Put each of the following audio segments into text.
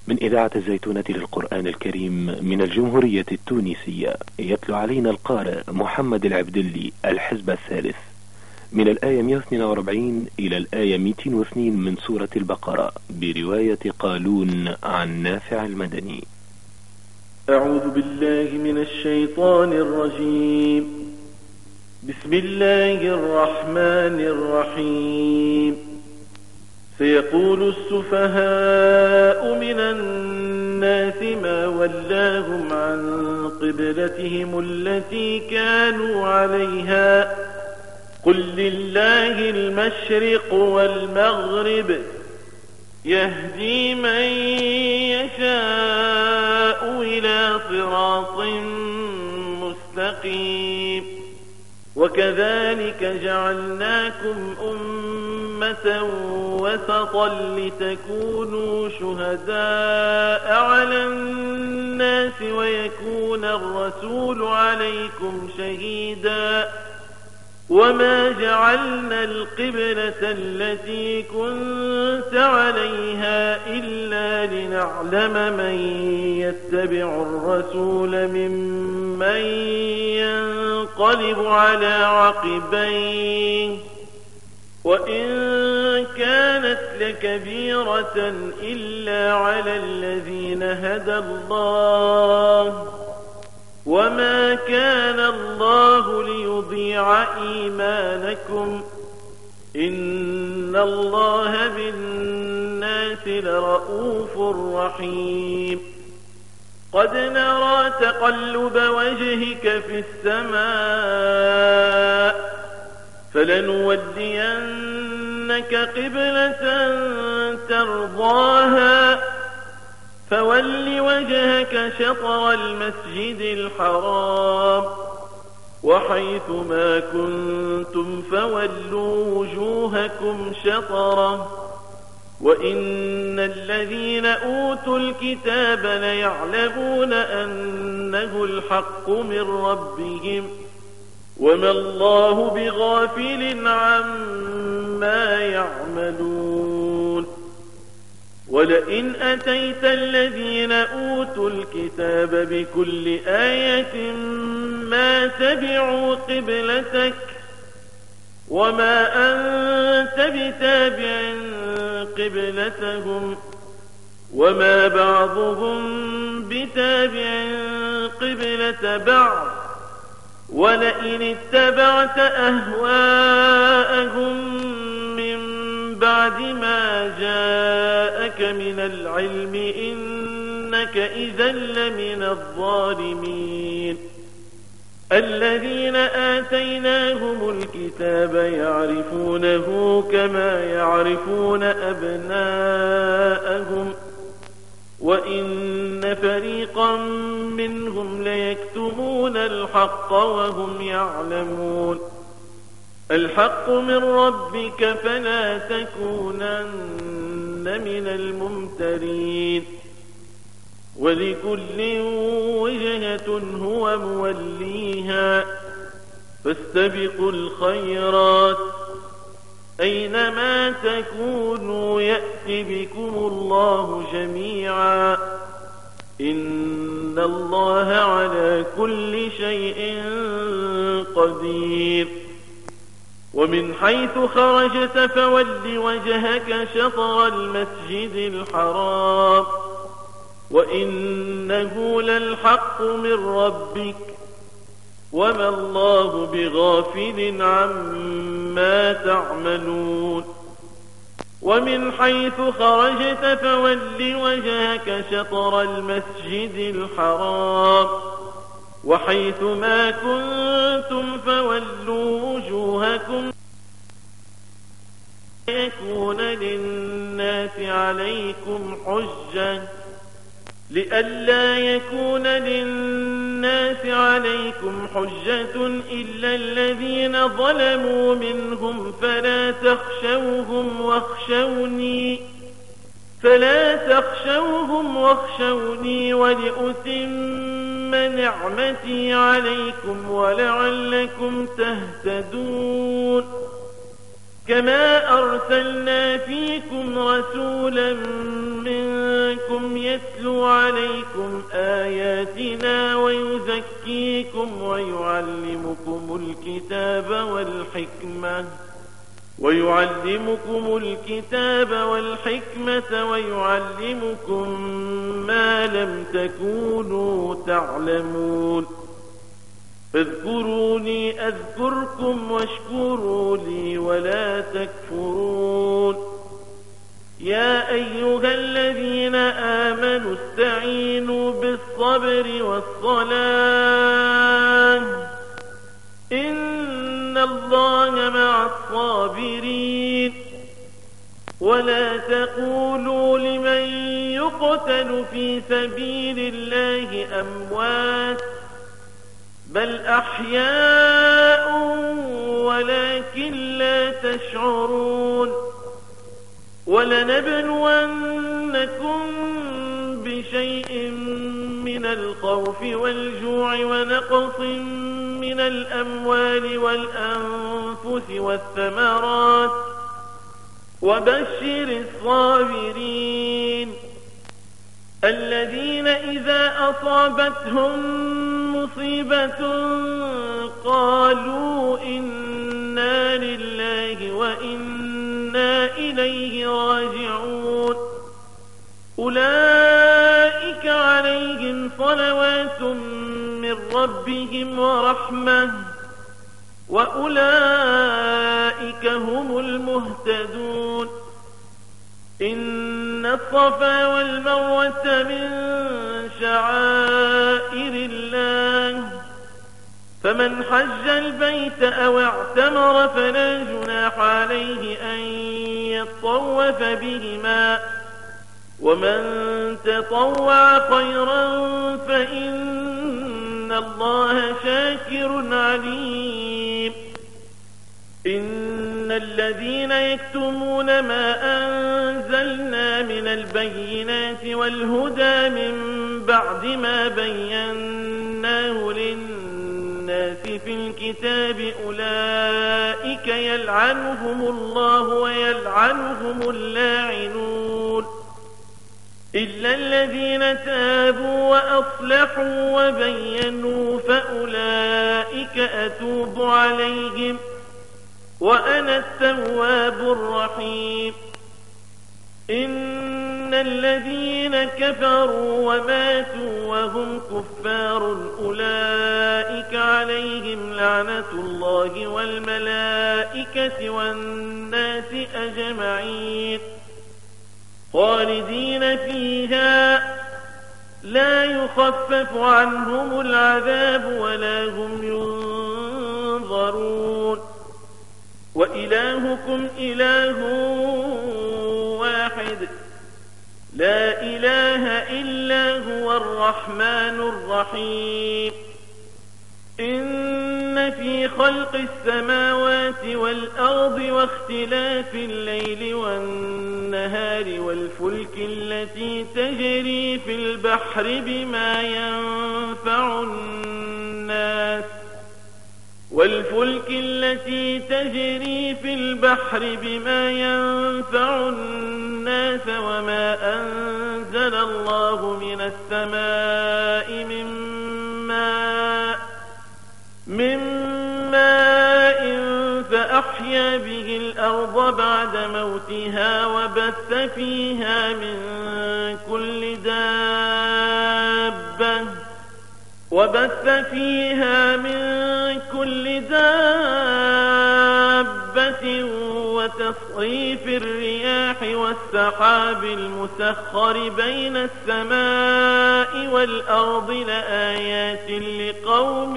من إذاعة الزيتونة للقرآن الكريم من الجمهورية التونسية، يتلو علينا القارئ محمد العبدلي الحزب الثالث من الآية 142 إلى الآية 202 من سورة البقرة برواية قالون عن نافع المدني. أعوذ بالله من الشيطان الرجيم. بسم الله الرحمن الرحيم. سيقول السفهاء من الناس ما ولاهم عن قبلتهم التي كانوا عليها قل لله المشرق والمغرب يهدي من يشاء إلى صراط مستقيم. وكذلك جعلناكم أمة وسطا لتكونوا شهداء على الناس ويكون الرسول عليكم شهيدا. وما جعلنا القبلة التي كنت عليها إلا لنعلم من يتبع الرسول ممن ينقلب على عقبيه وإن كانت لكبيرة إلا على الذين هدى الله وما كان الله ليضيع إيمانكم إن الله بالناس لرؤوف رحيم. قد نرى تقلب وجهك في السماء فلنولينك قبلة ترضاها فول وجهك شطر المسجد الحرام وحيث ما كنتم فولوا وجوهكم شطره وإن الذين أوتوا الكتاب ليعلمون أنه الحق من ربهم وما الله بغافل عما يعملون. ولئن أتيت الذين أوتوا الكتاب بكل آية ما تبعوا قبلتك وما أنت بتابع قبلتهم وما بعضهم بتابع قبلة بعض ولئن اتبعت أهواءهم بعد ما جاءك من العلم إنك إذا لمن الظالمين. الذين آتيناهم الكتاب يعرفونه كما يعرفون أبناءهم وإن فريقا منهم ليكتمون الحق وهم يعلمون. الحق من ربك فلا تكونن من الممترين. ولكل وجهة هو موليها فاستبقوا الخيرات أينما تكونوا يأت بكم الله جميعا إن الله على كل شيء قدير. ومن حيث خرجت فول وجهك شطر المسجد الحرام وإنه للحق من ربك وما الله بغافل عما تعملون. ومن حيث خرجت فول وجهك شطر المسجد الحرام وحيث ما كنتم فولوا وجوهكم ليكون لئلا يكون للناس عليكم حجة إلا الذين ظلموا منهم فلا تخشوهم واخشوني ولأتم نعمتي عليكم ولعلكم تهتدون. كما أرسلنا فيكم رسولا منكم يتلو عليكم آياتنا ويزكيكم ويعلمكم الكتاب والحكمة ويعلمكم ما لم تكونوا تعلمون فاذكروني أذكركم واشكروا لي ولا تكفرون يا أيها الذين آمنوا استعينوا بالصبر والصلاة إن الله مع الصابرين ولا تقولوا لمن يقتل في سبيل الله أموات بل أحياء ولكن لا تشعرون ولنبلونكم بشيء من الخوف والجوع ونقص من الأموال والأنفس والثمرات وبشر الصابرين الذين إذا أصابتهم مصيبة قالوا إنا لله وإنا إليه راجعون أولئك عليهم صلوات من ربهم ورحمة وأولئك هم المهتدون إن الصفا والمروة من شعائر الله فمن حج البيت أو اعتمر فلا جناح عليه أن يطوف بهما ومن تطوع خيرا فإن الله شاكر عليم إن الذين يكتمون ما أنزلنا من البينات والهدى من بعد ما بيناه للناس في الكتاب أولئك يلعنهم الله ويلعنهم اللاعنون إلا الذين تابوا وأصلحوا وبينوا فأولئك أتوب عليهم وأنا التواب الرحيم إن الذين كفروا وماتوا وهم كفار أولئك عليهم لعنة الله والملائكة والناس أجمعين خالدين فيها لا يخفف عنهم العذاب ولا هم ينظرون وإلهكم إله واحد لا إله إلا هو الرحمن الرحيم إن في خلق السماوات والأرض واختلاف الليل والنهار والفلك التي تجري في البحر بما ينفع الناس وما أنزل الله من السماء من ماء فأحيا به الأرض بعد موتها وبث فيها من كل دابة وتصريف الرياح والسحاب المسخر بين السماء والأرض لآيات لقوم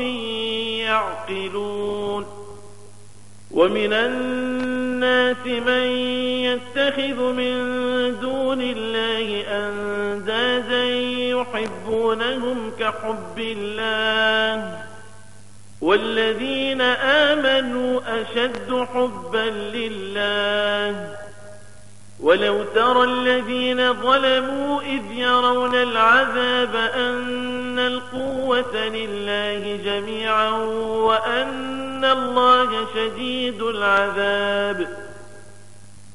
يعقلون ومن الناس من يتخذ من دون الله أندادا يحبونهم كحب الله والذين آمنوا أشد حبا لله ولو ترى الذين ظلموا إذ يرون العذاب أن القوة لله جميعا وأن الله شديد العذاب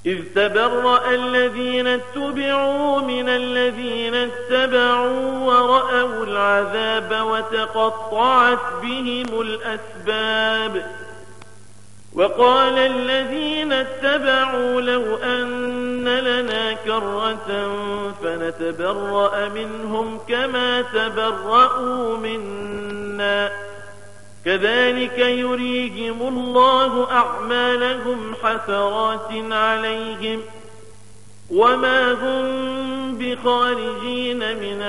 إذ تبرأ الذين اتبعوا من الذين اتبعوا ورأوا العذاب وتقطعت بهم الأسباب وقال الذين اتبعوا لو أن لنا كرة فنتبرأ منهم كما تبرأوا منا كذلك يريهم الله أعمالهم حسرات عليهم وما هم بخارجين من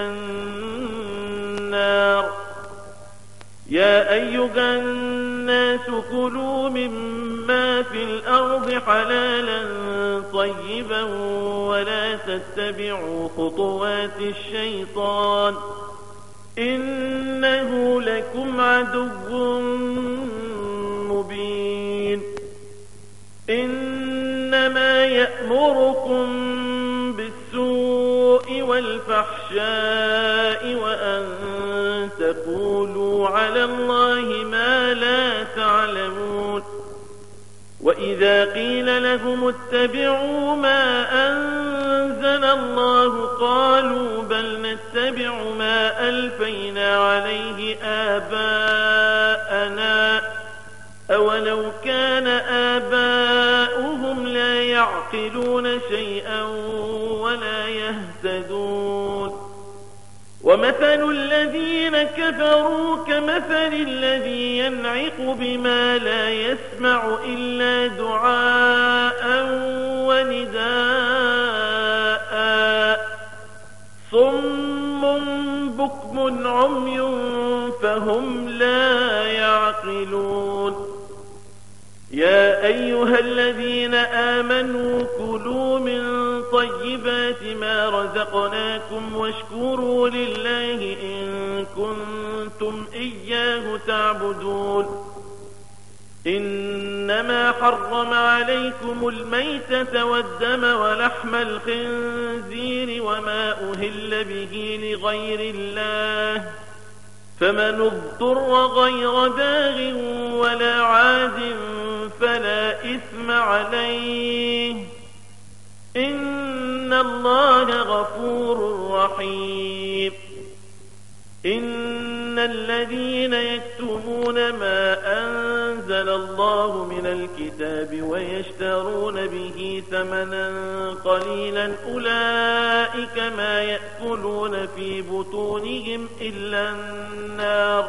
النار يا أيها الناس كلوا مما في الأرض حلالا طيبا ولا تتبعوا خطوات الشيطان إنه لكم عدو مبين إنما يأمركم بالسوء والفحشاء وأن تقولوا على الله ما لا تعلمون وإذا قيل لهم اتبعوا ما أنزل الله قالوا بل نتبع ما ألفينا عليه آباءنا أولو كان آباؤهم لا يعقلون شيئا ولا يهتدون ومثل الذين كفروا كمثل الذي ينعق بما لا يسمع إلا دعاء ونداء صم بكم عمي فهم لا يعقلون يا أيها الذين آمنوا كلوا من طيبات ما رزقناكم واشكروا لله إن كنتم إياه تعبدون إنما حرم عليكم الميتة والدم ولحم الخنزير وما أهل به لغير الله فمن اضطر غير باغ ولا عاد فلا إثم عليه إن الله غفور رحيم إن الذين يكتمون ما أنزل الله من الكتاب ويشترون به ثمنا قليلا أولئك ما يأكلون في بطونهم إلا النار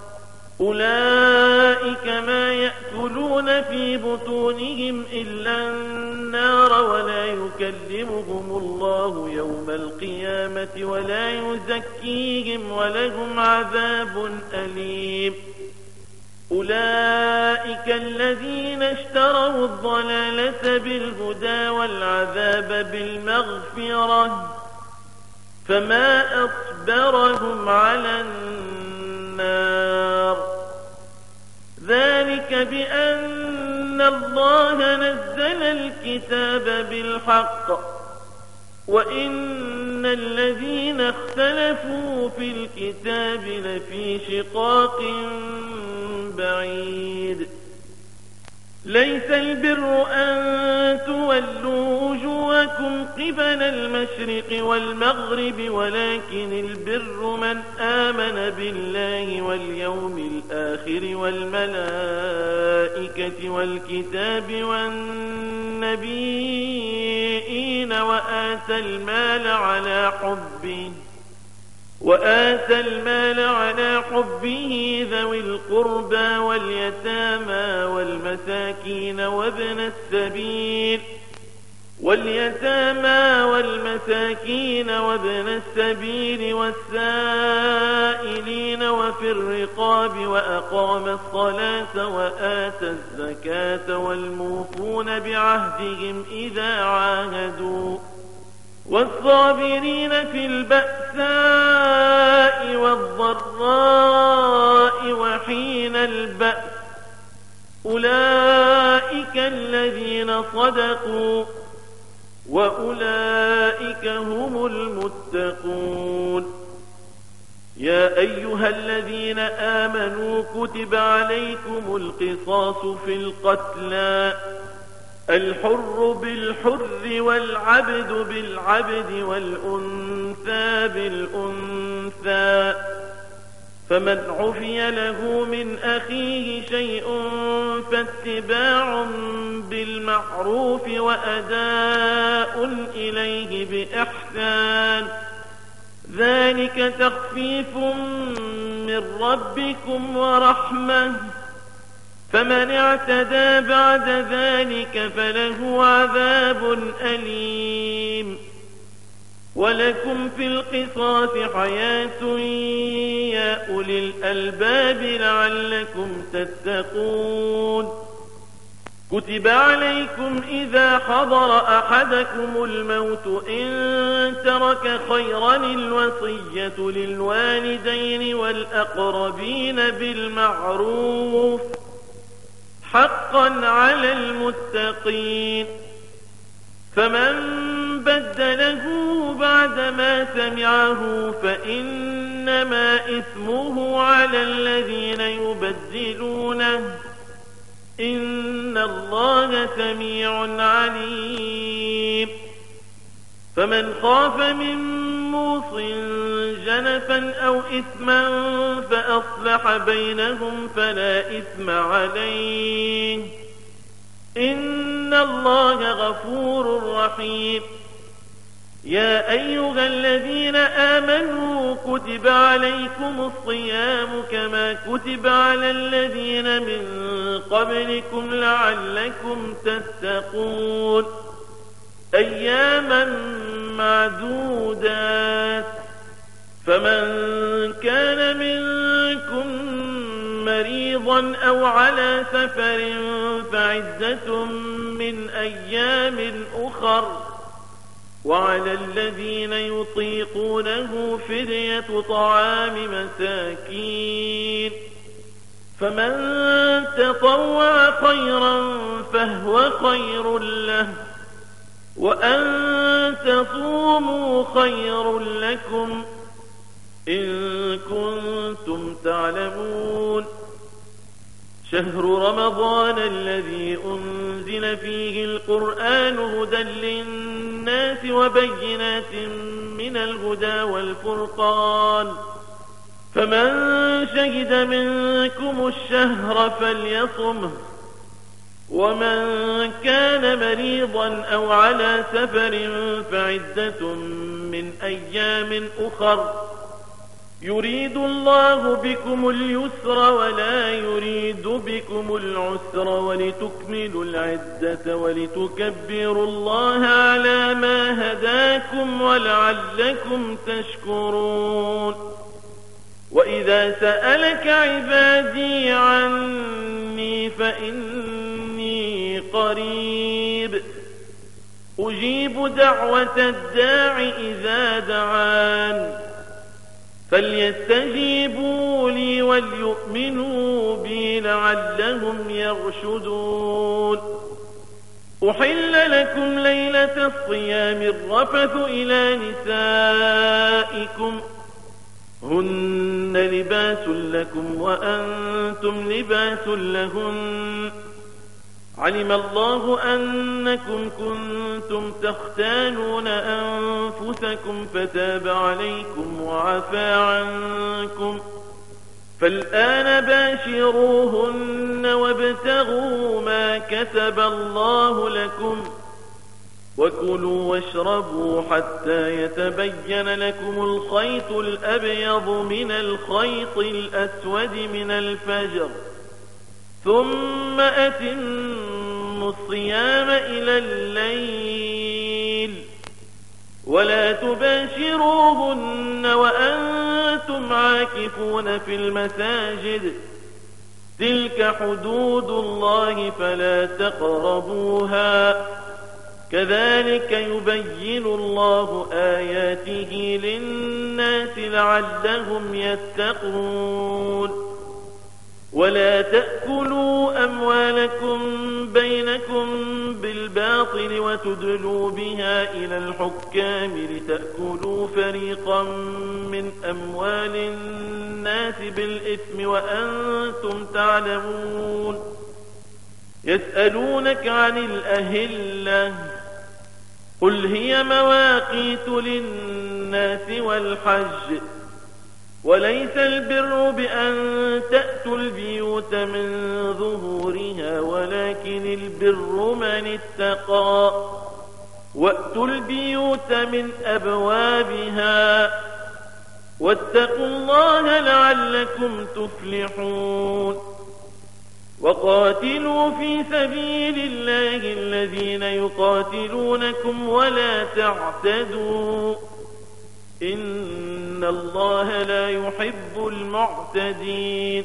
ولا يكلمهم الله يوم القيامة ولا يزكيهم ولهم عذاب أليم أولئك الذين اشتروا الضلالة بالهدى والعذاب بالمغفرة فما أصبرهم على النار ذلك بأن الله نزل الكتاب بالحق وإن الذين اختلفوا في الكتاب لفي شقاق بعيد ليس البر أن تولوا وجوهكم قبل المشرق والمغرب ولكن البر من آمن بالله واليوم الآخر والملائكة والكتاب والنبيين وآتى المال على حبه ذوي القربى واليتامى والمساكين وابن السبيل والسائلين وفي الرقاب وأقام الصلاة وآتى الزكاة والموفون بعهدهم إذا عاهدوا والصابرين في البأساء والضراء وحين البأس أولئك الذين صدقوا وأولئك هم المتقون يا أيها الذين آمنوا كتب عليكم القصاص في القتلى الحر بالحر والعبد بالعبد والأنثى بالأنثى، فمن عفي له من أخيه شيء فاتباع بالمعروف وأداء إليه بإحسان، ذلك تخفيف من ربكم ورحمة، فمن اعتدى بعد ذلك فله عذاب أليم. ولكم في القصاص حياة يا أولي الألباب لعلكم تتقون. كتب عليكم إذا حضر أحدكم الموت إن ترك خيرا الوصية للوالدين والأقربين بالمعروف حقا على المتقين، فمن بدله بعدما سمعه فإنما إثمه على الذين يبدلونه، إن الله سميع عليم. فمن خاف من موص جنفا أو إثما فأصلح بينهم فلا إثم عليه، إن الله غفور رحيم. يا أيها الذين آمنوا كتب عليكم الصيام كما كتب على الذين من قبلكم لعلكم تتقون، أياما معدودات، فمن كان منكم مريضا أو على سفر فعدة من أيام أخر، وعلى الذين يطيقونه فدية طعام مساكين، فمن تطوع خيرا فهو خير له، وأن تصوموا خير لكم إن كنتم تعلمون. شهر رمضان الذي أنزل فيه القرآن هدى للناس وبينات من الهدى والفرقان، فمن شهد منكم الشهر فليصمه، ومن كان مريضا أو على سفر فعدة من أيام أخر، يريد الله بكم اليسر ولا يريد بكم العسر ولتكملوا العدة ولتكبروا الله على ما هداكم ولعلكم تشكرون. وإذا سألك عبادي عني فإني قريب أجيب دعوة الداع إذا دعان، فليستجيبوا لي وليؤمنوا بي لعلهم يرشدون. أحل لكم ليلة الصيام الرفث إلى نسائكم هن لباس لكم وأنتم لباس لهن، علم الله أنكم كنتم تختانون أنفسكم فتاب عليكم وعفى عنكم، فالآن باشروهن وابتغوا ما كتب الله لكم، وكلوا واشربوا حتى يتبين لكم الخيط الأبيض من الخيط الأسود من الفجر، ثم أتموا الصيام إلى الليل، ولا تباشروهن وأنتم عاكفون في المساجد، تلك حدود الله فلا تقربوها، كذلك يبين الله آياته للناس لعلهم يتقون. ولا تأكلوا أموالكم بينكم بالباطل وتدلوا بها إلى الحكام لتأكلوا فريقا من أموال الناس بالإثم وأنتم تعلمون. يسألونك عن الأهلة قل هي مواقيت للناس والحج وليس البر بأن تأتوا البيوت من ظهورها ولكن البر من اتقى وأتوا البيوت من أبوابها واتقوا الله لعلكم تفلحون وقاتلوا في سبيل الله الذين يقاتلونكم ولا تعتدوا إن الله لا يحب المعتدين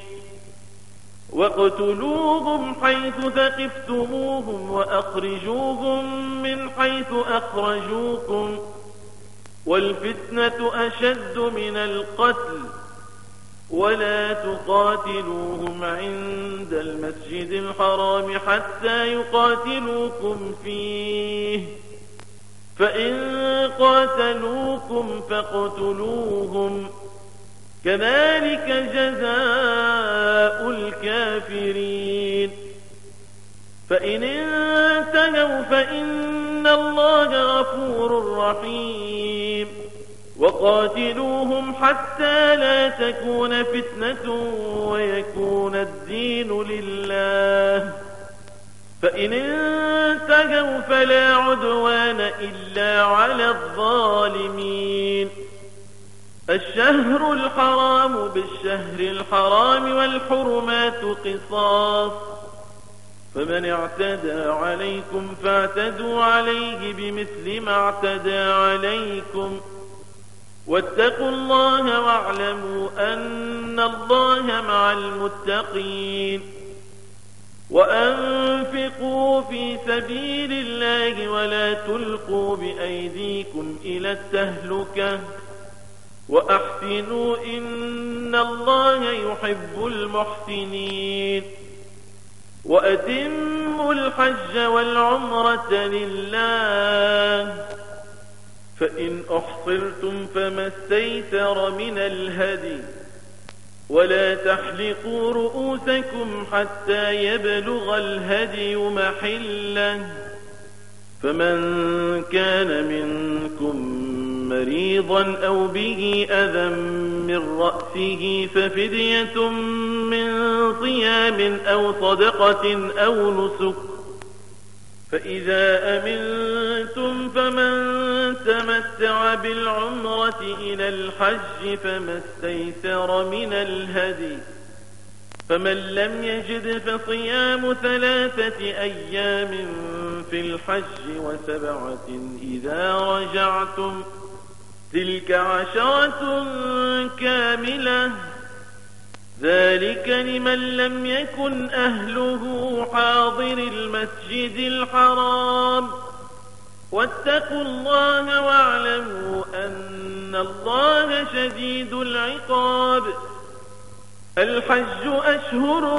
واقتلوهم حيث ثقفتموهم وأخرجوهم من حيث أخرجوكم والفتنة أشد من القتل ولا تقاتلوهم عند المسجد الحرام حتى يقاتلوكم فيه فإن قاتلوكم فاقتلوهم كذلك جزاء الكافرين فإن انتهوا فإن الله غفور رحيم وقاتلوهم حتى لا تكون فتنة ويكون الدين لله فإن انتهوا فلا عدوان إلا على الظالمين الشهر الحرام بالشهر الحرام والحرمات قصاص فمن اعتدى عليكم فاعتدوا عليه بمثل ما اعتدى عليكم واتقوا الله واعلموا أن الله مع المتقين وأنفقوا في سبيل الله ولا تلقوا بأيديكم إلى التهلكة وأحسنوا إن الله يحب المحسنين وأتموا الحج والعمرة لله فإن أحصرتم فما استيسر من الهدي ولا تحلقوا رؤوسكم حتى يبلغ الهدي محله فمن كان منكم مريضا أو به أذى من رأسه ففدية من صيام أو صدقة أو نسك فإذا أمنتم فمن تمتع بالعمرة إلى الحج فما استيسر من الهدي فمن لم يجد فصيام 3 أيام في الحج و7 إذا رجعتم تلك 10 كاملة ذلك لمن لم يكن أهله حاضر المسجد الحرام واتقوا الله واعلموا أن الله شديد العقاب الحج أشهر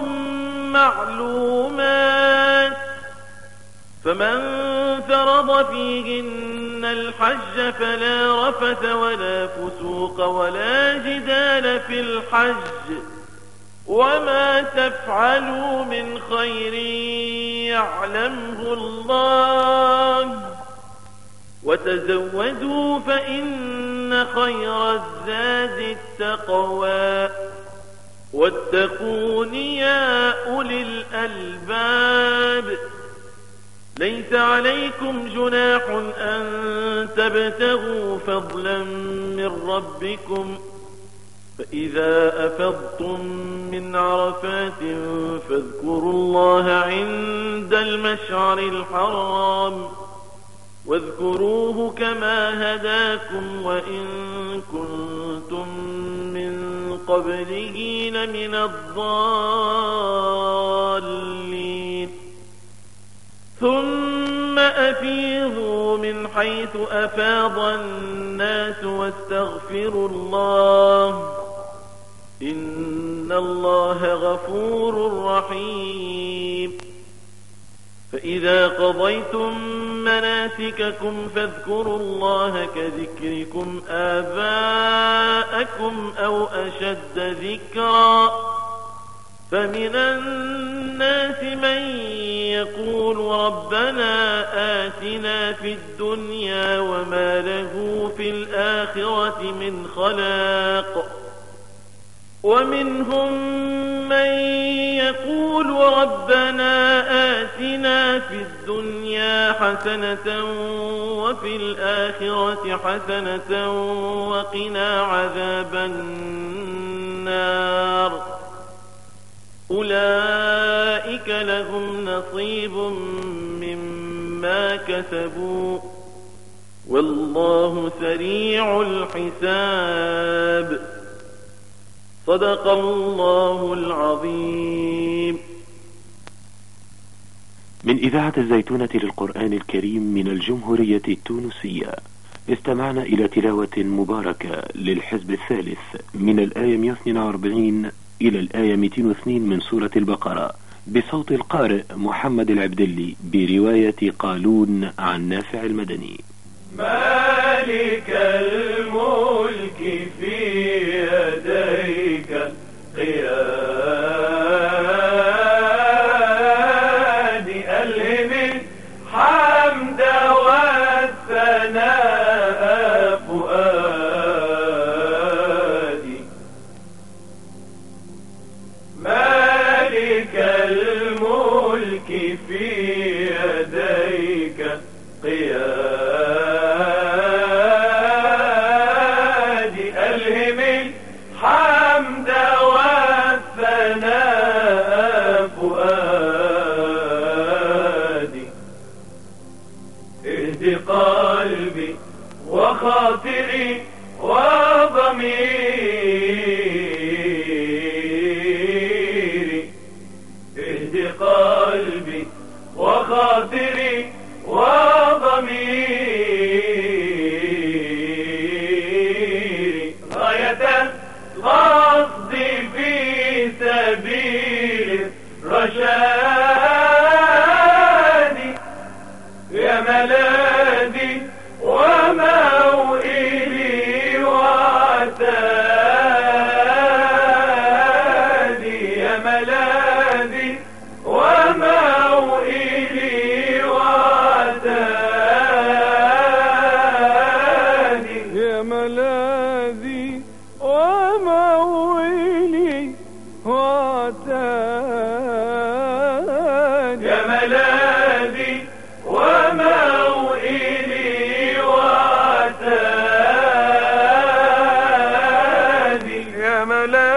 معلومات فمن فرض فيهن الحج فلا رفث ولا فسوق ولا جدال في الحج وما تفعلوا من خير يعلمه الله وتزودوا فإن خير الزاد التقوى واتقون يا أولي الألباب ليس عليكم جناح أن تبتغوا فضلا من ربكم فإذا أفضتم من عرفات فاذكروا الله عند المشعر الحرام واذكروه كما هداكم وإن كنتم من قبله لمن الضالين ثم أفيضوا من حيث أفاض الناس واستغفروا الله إن الله غفور رحيم فإذا قضيتم مناسككم فاذكروا الله كذكركم آباءكم أو أشد ذكرا فمن الناس من يقول ربنا آتنا في الدنيا وما له في الآخرة من خلاق ومنهم من يقول ربنا آتنا في الدنيا حسنة وفي الآخرة حسنة وقنا عذاب النار أولئك لهم نصيب مما كسبوا والله سريع الحساب صدق الله العظيم. من إذاعة الزيتونة للقرآن الكريم من الجمهورية التونسية استمعنا إلى تلاوة مباركة للحزب الثالث من الآية 142 إلى الآية 202 من سورة البقرة بصوت القارئ محمد العبدلي برواية قالون عن نافع المدني. مالك الملك في يديك قيادي ألهم الحمد والثناء فؤادي مالك الملك في يديك قيادي ألهم الحمد والثناء فؤادي اهد قلبي وخاطري وضميري اهد قلبي وخاطري وضميري غاية القصد في سبيل الرشاد يا ملاذي وموئلي وعتادي يا ملاذي وموئلي وعتادي يا ملاذي وموئلي وعتادي يا ملاذي وموئلي وعتادي يا ملاذي